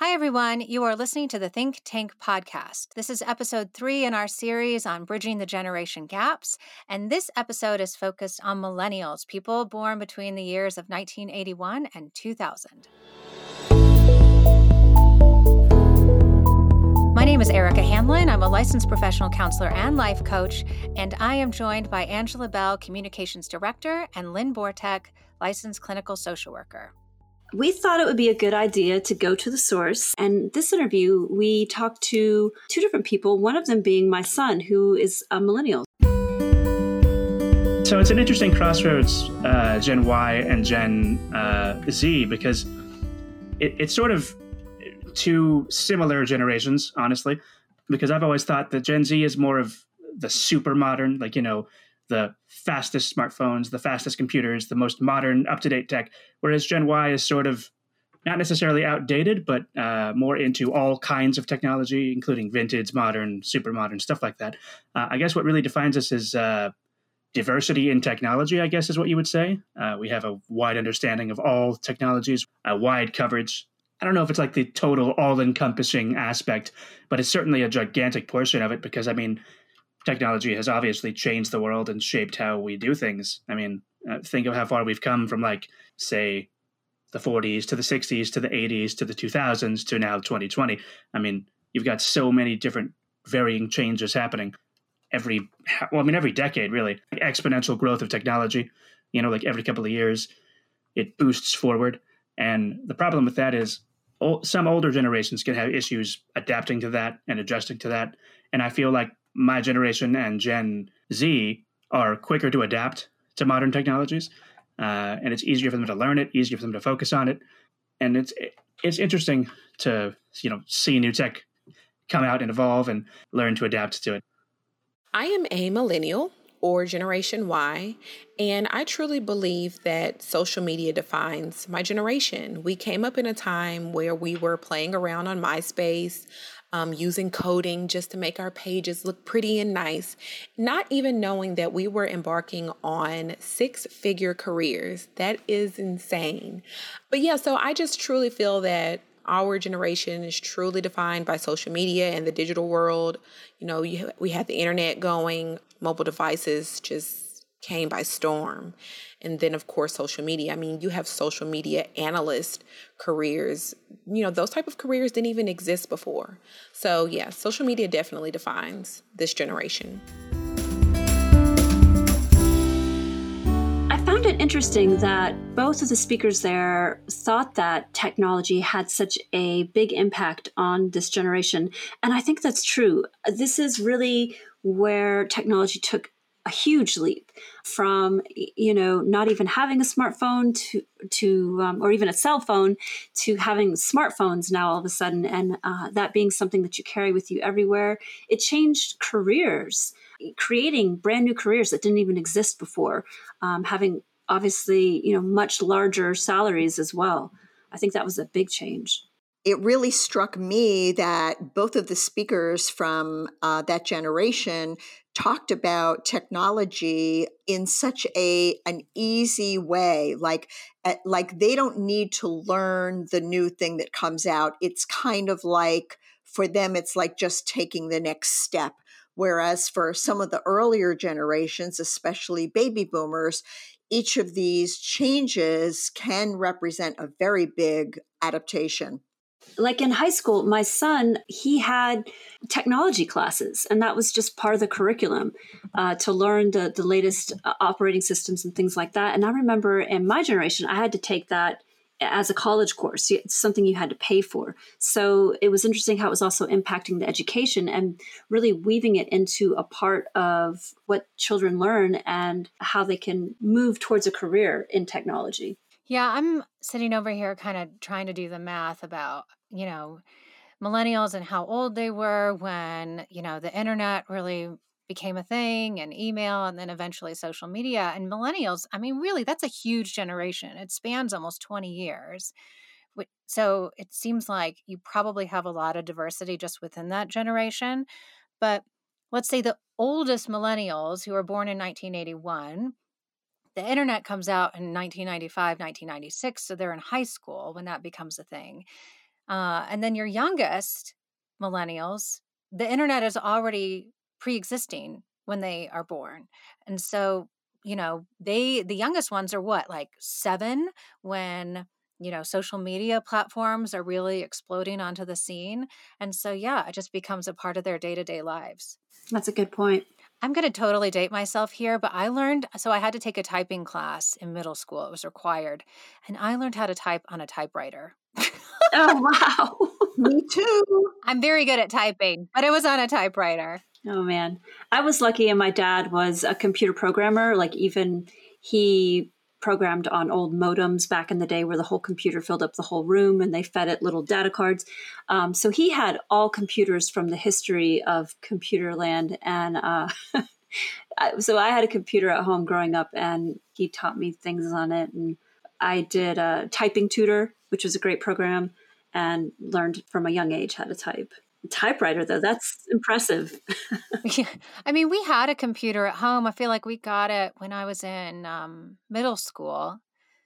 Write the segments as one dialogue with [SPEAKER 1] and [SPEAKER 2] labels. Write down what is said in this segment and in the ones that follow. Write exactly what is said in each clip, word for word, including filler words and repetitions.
[SPEAKER 1] Hi, everyone. You are listening to the Think Tank podcast. This is episode three in our series on bridging the generation gaps. And this episode is focused on millennials, people born between the years of nineteen eighty-one and two thousand. My name is Erica Hamlin. I'm a licensed professional counselor and life coach, and I am joined by Angela Bell, communications director, and Lynn Bortek, licensed clinical social worker.
[SPEAKER 2] We thought it would be a good idea to go to the source. And this interview, we talked to two different people, one of them being my son, who is a millennial.
[SPEAKER 3] So it's an interesting crossroads, uh, Gen Y and Gen uh, Z, because it, it's sort of two similar generations, honestly, because I've always thought that Gen Z is more of the super modern, like, you know, the fastest smartphones, the fastest computers, the most modern, up-to-date tech, whereas Gen Y is sort of not necessarily outdated, but uh, more into all kinds of technology, including vintage, modern, super modern, stuff like that. Uh, I guess what really defines us is uh, diversity in technology, I guess is what you would say. Uh, we have a wide understanding of all technologies, a wide coverage. I don't know if it's like the total all-encompassing aspect, but it's certainly a gigantic portion of it because, I mean, technology has obviously changed the world and shaped how we do things. I mean, uh, think of how far we've come from, like, say, the forties to the sixties to the eighties to the two thousands to now twenty twenty. I mean, you've got so many different varying changes happening every, well, I mean, every decade, really. Like exponential growth of technology, you know, like every couple of years, it boosts forward. And the problem with that is o- some older generations can have issues adapting to that and adjusting to that. And I feel like my generation and Gen Z are quicker to adapt to modern technologies, uh, and it's easier for them to learn it, easier for them to focus on it, and it's it's interesting to you know see new tech come out and evolve and learn to adapt to it.
[SPEAKER 4] I am a millennial or Generation Y, and I truly believe that social media defines my generation. We came up in a time where we were playing around on MySpace, Um, using coding just to make our pages look pretty and nice, not even knowing that we were embarking on six-figure careers. That is insane. But yeah, so I just truly feel that our generation is truly defined by social media and the digital world. You know, you, we had the internet going, mobile devices just came by storm. And then, of course, social media. I mean, you have social media analyst careers. You know, those type of careers didn't even exist before. So, yeah, social media definitely defines this generation.
[SPEAKER 2] I found it interesting that both of the speakers there thought that technology had such a big impact on this generation. And I think that's true. This is really where technology took a huge leap from, you know, not even having a smartphone to, to um, or even a cell phone to having smartphones now all of a sudden. And uh, that being something that you carry with you everywhere. It changed careers, creating brand new careers that didn't even exist before, um, having obviously, you know, much larger salaries as well. I think that was a big change.
[SPEAKER 5] It really struck me that both of the speakers from uh, that generation talked about technology in such a an easy way, like uh, like they don't need to learn the new thing that comes out. It's kind of like, for them, it's like just taking the next step. Whereas for some of the earlier generations, especially baby boomers, each of these changes can represent a very big adaptation.
[SPEAKER 2] Like in high school, my son, he had technology classes, and that was just part of the curriculum uh, to learn the, the latest uh, operating systems and things like that. And I remember in my generation, I had to take that as a college course. It's something you had to pay for. So it was interesting how it was also impacting the education and really weaving it into a part of what children learn and how they can move towards a career in technology.
[SPEAKER 1] Yeah, I'm sitting over here kind of trying to do the math about, you know, millennials and how old they were when, you know, the internet really became a thing and email and then eventually social media. And millennials, I mean, really, that's a huge generation. It spans almost twenty years. So it seems like you probably have a lot of diversity just within that generation. But let's say the oldest millennials who were born in nineteen eighty-one, the internet comes out in nineteen ninety-five, nineteen ninety-six, so they're in high school when that becomes a thing. Uh, and then your youngest millennials, the internet is already pre-existing when they are born. And so, you know, they, the youngest ones are what, like seven when, you know, social media platforms are really exploding onto the scene. And so, yeah, it just becomes a part of their day-to-day lives.
[SPEAKER 2] That's a good point.
[SPEAKER 1] I'm going to totally date myself here, but I learned, so I had to take a typing class in middle school. It was required. And I learned how to type on a typewriter.
[SPEAKER 2] Oh, wow.
[SPEAKER 5] Me too.
[SPEAKER 1] I'm very good at typing, but it was on a typewriter.
[SPEAKER 2] Oh, man. I was lucky, and my dad was a computer programmer. Like, even he programmed on old modems back in the day where the whole computer filled up the whole room and they fed it little data cards. Um, so he had all computers from the history of computer land. And uh, so I had a computer at home growing up, and he taught me things on it. And I did a typing tutor, which was a great program, and learned from a young age how to type. Typewriter, though, that's impressive.
[SPEAKER 1] Yeah. I mean, we had a computer at home. I feel like we got it when I was in um, middle school.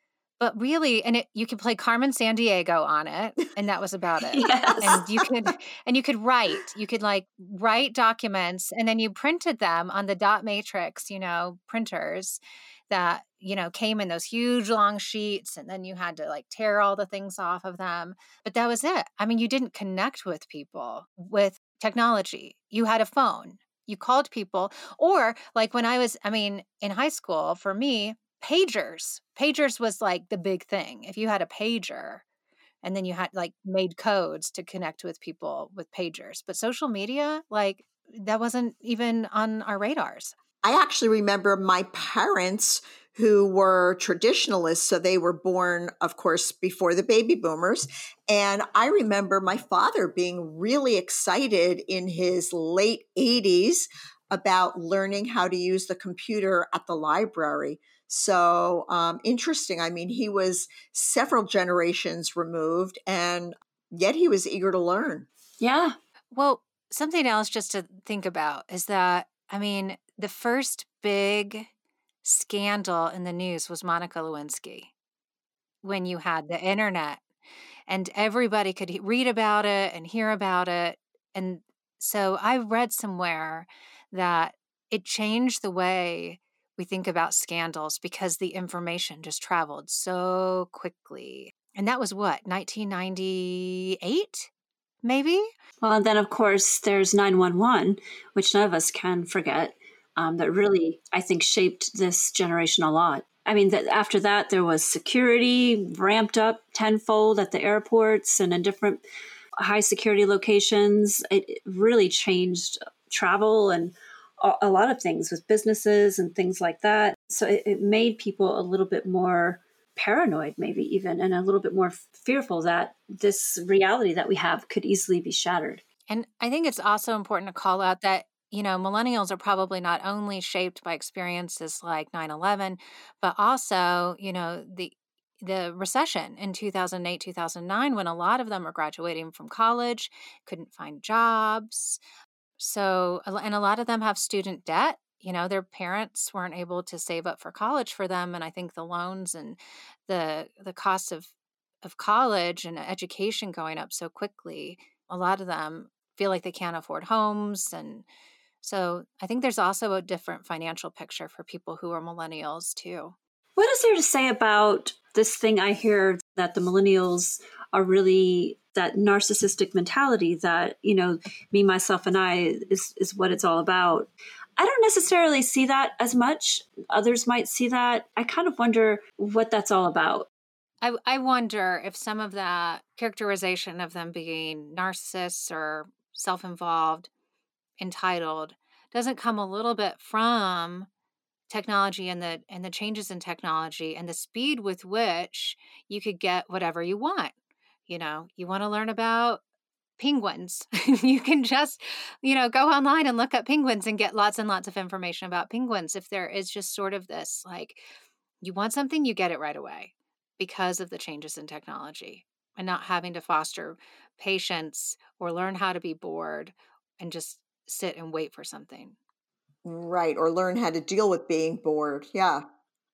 [SPEAKER 1] But really, and it, you could play Carmen Sandiego on it, and that was about it.
[SPEAKER 2] Yes.
[SPEAKER 1] And you could, and you could write. You could like write documents, and then you printed them on the dot matrix, you know, printers that, you know, came in those huge long sheets, and then you had to like tear all the things off of them. But that was it. I mean, you didn't connect with people with technology. You had a phone. You called people, or like when I was, I mean, in high school, for me, pagers. Pagers was like the big thing. If you had a pager, and then you had like made codes to connect with people with pagers. But social media, like that wasn't even on our radars.
[SPEAKER 5] I actually remember my parents who were traditionalists. So they were born, of course, before the baby boomers. And I remember my father being really excited in his late eighties about learning how to use the computer at the library. So um, interesting. I mean, he was several generations removed, and yet he was eager to learn.
[SPEAKER 2] Yeah.
[SPEAKER 1] Well, something else just to think about is that, I mean, the first big scandal in the news was Monica Lewinsky when you had the internet, and everybody could he- read about it and hear about it. And so I read somewhere that it changed the way we think about scandals because the information just traveled so quickly. And that was what, nineteen ninety-eight, maybe?
[SPEAKER 2] Well, and then, of course, there's nine one one, which none of us can forget, um, that really, I think, shaped this generation a lot. I mean, that after that, there was security ramped up tenfold at the airports and in different high security locations. It really changed travel and a, a lot of things with businesses and things like that. So it, it made people a little bit more paranoid, maybe even, and a little bit more fearful that this reality that we have could easily be shattered.
[SPEAKER 1] And I think it's also important to call out that, you know, millennials are probably not only shaped by experiences like nine eleven, but also, you know, the the recession in two thousand eight, two thousand nine, when a lot of them were graduating from college, couldn't find jobs. So, and a lot of them have student debt. You know, their parents weren't able to save up for college for them. And I think the loans and the the cost of, of college and education going up so quickly, a lot of them feel like they can't afford homes. And so I think there's also a different financial picture for people who are millennials too.
[SPEAKER 2] What is there to say about this thing I hear that the millennials are really that narcissistic mentality that, you know, me, myself, and I is, is what it's all about? I don't necessarily see that as much. Others might see that. I kind of wonder what that's all about.
[SPEAKER 1] I, I wonder if some of that characterization of them being narcissists or self-involved, entitled, doesn't come a little bit from technology and the and the changes in technology and the speed with which you could get whatever you want. You know, you want to learn about penguins. You can just, you know, go online and look up penguins and get lots and lots of information about penguins. If there is just sort of this, like, you want something, you get it right away because of the changes in technology and not having to foster patience or learn how to be bored and just sit and wait for something.
[SPEAKER 5] Right. Or learn how to deal with being bored. Yeah.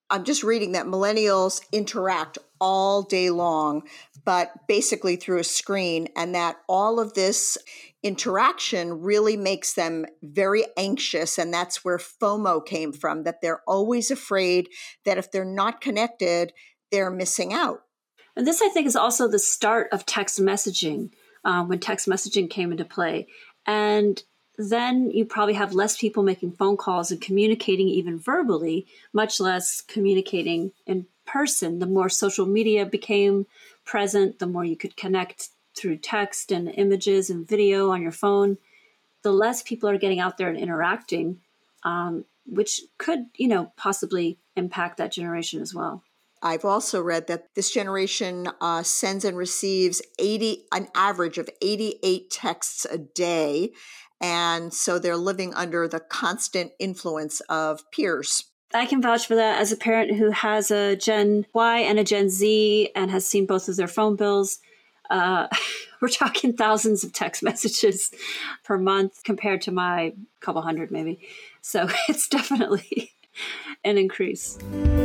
[SPEAKER 5] I'm just reading that millennials interact all day long, but basically through a screen, and that all of this interaction really makes them very anxious. And that's where FOMO came from, that they're always afraid that if they're not connected, they're missing out.
[SPEAKER 2] And this, I think, is also the start of text messaging, uh, when text messaging came into play. And then you probably have less people making phone calls and communicating even verbally, much less communicating in person. The more social media became present, the more you could connect through text and images and video on your phone, the less people are getting out there and interacting, um, which could, you know, possibly impact that generation as well.
[SPEAKER 5] I've also read that this generation uh, sends and receives eighty, an average of eighty-eight texts a day. And so they're living under the constant influence of peers.
[SPEAKER 2] I can vouch for that as a parent who has a Gen Y and a Gen Z and has seen both of their phone bills. Uh, we're talking thousands of text messages per month compared to my couple hundred maybe. So it's definitely an increase.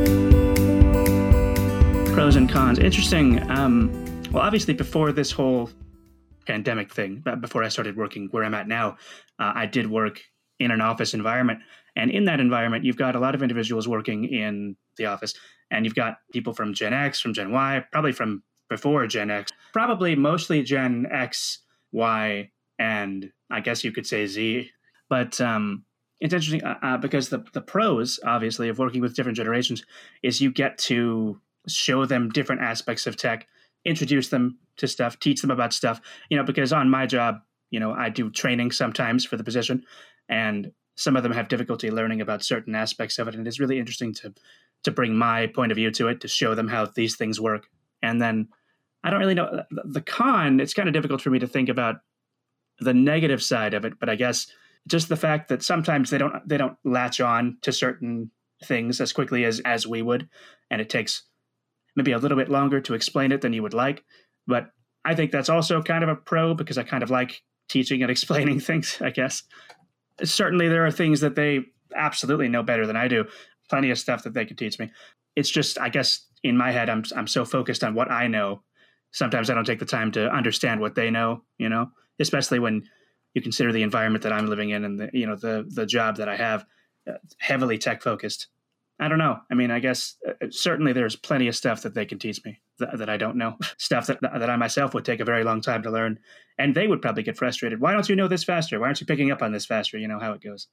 [SPEAKER 3] Pros and cons. Interesting. Um, well, obviously before this whole pandemic thing, before I started working where I'm at now, uh, I did work in an office environment. And in that environment, you've got a lot of individuals working in the office. And you've got people from Gen X, from Gen Y, probably from before Gen X, probably mostly Gen X, Y, and I guess you could say Z. But um, it's interesting uh, because the, the pros, obviously, of working with different generations is you get to show them different aspects of tech, introduce them to stuff, teach them about stuff, you know, because on my job, you know, I do training sometimes for the position, and some of them have difficulty learning about certain aspects of it. And it's really interesting to to bring my point of view to it, to show them how these things work. And then I don't really know the con. It's kind of difficult for me to think about the negative side of it, but I guess just the fact that sometimes they don't they don't latch on to certain things as quickly as as we would, and it takes maybe a little bit longer to explain it than you would like. But I think that's also kind of a pro because I kind of like teaching and explaining things, I guess. Certainly there are things that they absolutely know better than I do. Plenty of stuff that they could teach me. It's just, I guess, in my head, I'm I'm so focused on what I know. Sometimes I don't take the time to understand what they know, you know, especially when you consider the environment that I'm living in and the, you know, the the job that I have, uh, heavily tech focused. I don't know. I mean, I guess uh, certainly there's plenty of stuff that they can teach me th- that I don't know, stuff that that I myself would take a very long time to learn. And they would probably get frustrated. Why don't you know this faster? Why aren't you picking up on this faster? You know how it goes.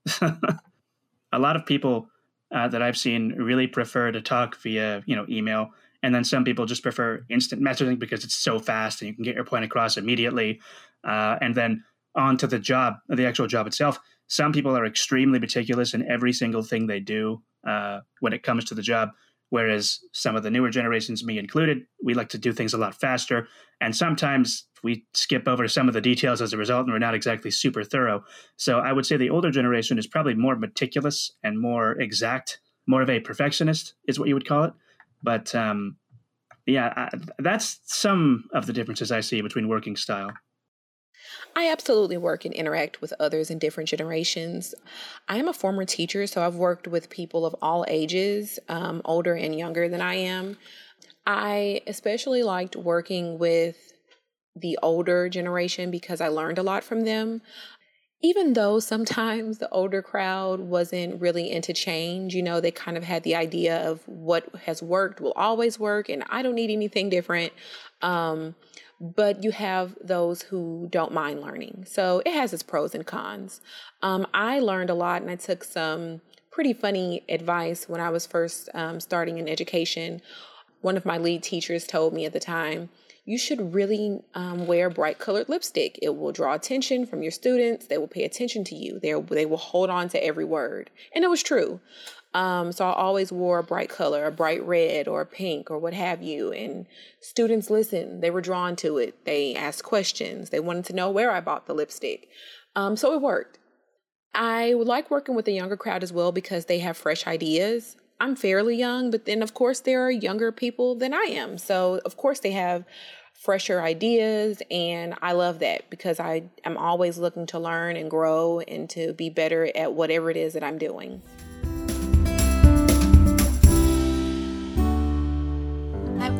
[SPEAKER 3] A lot of people uh, that I've seen really prefer to talk via, you know, email. And then some people just prefer instant messaging because it's so fast and you can get your point across immediately. Uh, and then on to the job, the actual job itself. Some people are extremely meticulous in every single thing they do uh, when it comes to the job, whereas some of the newer generations, me included, we like to do things a lot faster. And sometimes we skip over some of the details as a result, and we're not exactly super thorough. So I would say the older generation is probably more meticulous and more exact, more of a perfectionist is what you would call it. But um, yeah, I, that's some of the differences I see between working style.
[SPEAKER 4] I absolutely work and interact with others in different generations. I am a former teacher, so I've worked with people of all ages, um, older and younger than I am. I especially liked working with the older generation because I learned a lot from them. Even though sometimes the older crowd wasn't really into change, you know, they kind of had the idea of what has worked will always work and I don't need anything different. Um, but you have those who don't mind learning. So it has its pros and cons. Um, I learned a lot and I took some pretty funny advice when I was first um, starting in education. One of my lead teachers told me at the time, you should really um, wear bright colored lipstick. It will draw attention from your students. They will pay attention to you. They they will hold on to every word. And it was true. Um, so I always wore a bright color, a bright red or a pink or what have you. And students listened. They were drawn to it. They asked questions. They wanted to know where I bought the lipstick. Um, so it worked. I would like working with the younger crowd as well because they have fresh ideas. I'm fairly young, but then of course there are younger people than I am. So of course they have fresher ideas, and I love that because I am always looking to learn and grow and to be better at whatever it is that I'm doing.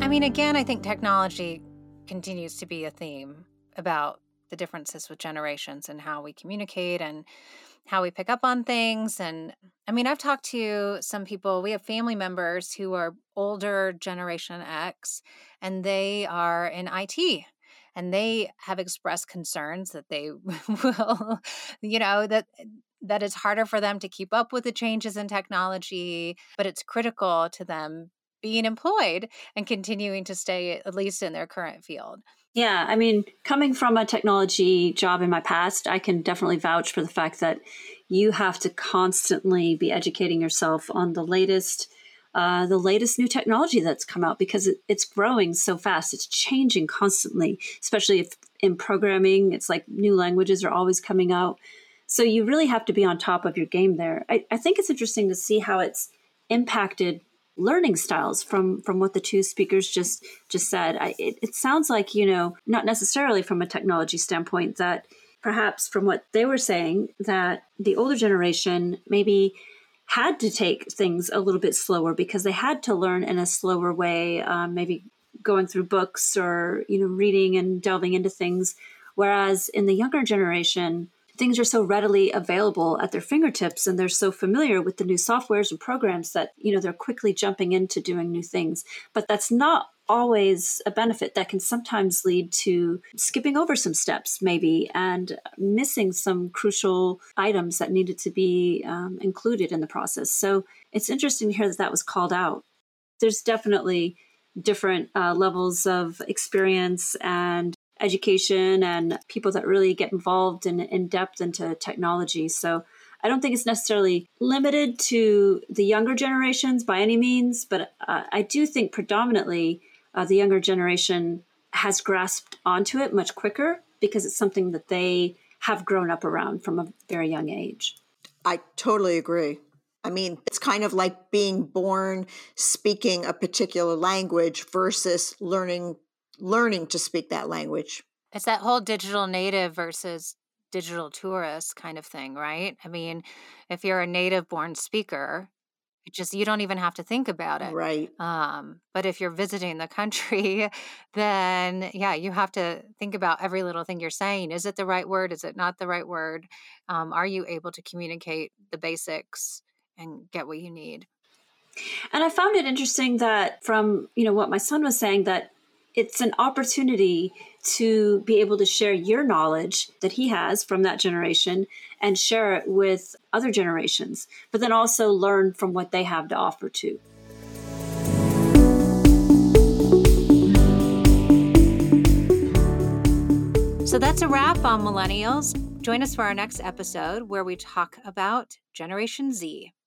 [SPEAKER 1] I mean, again, I think technology continues to be a theme about the differences with generations and how we communicate and how we pick up on things. And I mean, I've talked to some people, we have family members who are older Generation X, and they are in I T. And they have expressed concerns that they will, you know, that that it's harder for them to keep up with the changes in technology, but it's critical to them being employed and continuing to stay at least in their current field.
[SPEAKER 2] Yeah, I mean, coming from a technology job in my past, I can definitely vouch for the fact that you have to constantly be educating yourself on the latest Uh, the latest new technology that's come out, because it, it's growing so fast. It's changing constantly, especially if in programming, it's like new languages are always coming out. So you really have to be on top of your game there. I, I think it's interesting to see how it's impacted learning styles from, from what the two speakers just, just said. I, it, it sounds like, you know, not necessarily from a technology standpoint, that perhaps from what they were saying, that the older generation maybe had to take things a little bit slower because they had to learn in a slower way, um, maybe going through books or, you know, reading and delving into things. Whereas in the younger generation, things are so readily available at their fingertips, and they're so familiar with the new softwares and programs that, you know, they're quickly jumping into doing new things. But that's not always a benefit. That can sometimes lead to skipping over some steps maybe and missing some crucial items that needed to be um, included in the process. So it's interesting to hear that that was called out. There's definitely different uh, levels of experience and education and people that really get involved in, in depth into technology. So I don't think it's necessarily limited to the younger generations by any means, but uh, I do think predominantly uh, the younger generation has grasped onto it much quicker because it's something that they have grown up around from a very young age.
[SPEAKER 5] I totally agree. I mean, it's kind of like being born speaking a particular language versus learning learning to speak that language.
[SPEAKER 1] It's that whole digital native versus digital tourist kind of thing, right? I mean, if you're a native born speaker, it just, you don't even have to think about it.
[SPEAKER 5] Right.
[SPEAKER 1] Um, but if you're visiting the country, then yeah, you have to think about every little thing you're saying. Is it the right word? Is it not the right word? Um, are you able to communicate the basics and get what you need?
[SPEAKER 2] And I found it interesting that from, you know, what my son was saying, that it's an opportunity to be able to share your knowledge that he has from that generation and share it with other generations, but then also learn from what they have to offer too.
[SPEAKER 1] So that's a wrap on millennials. Join us for our next episode where we talk about Generation Z.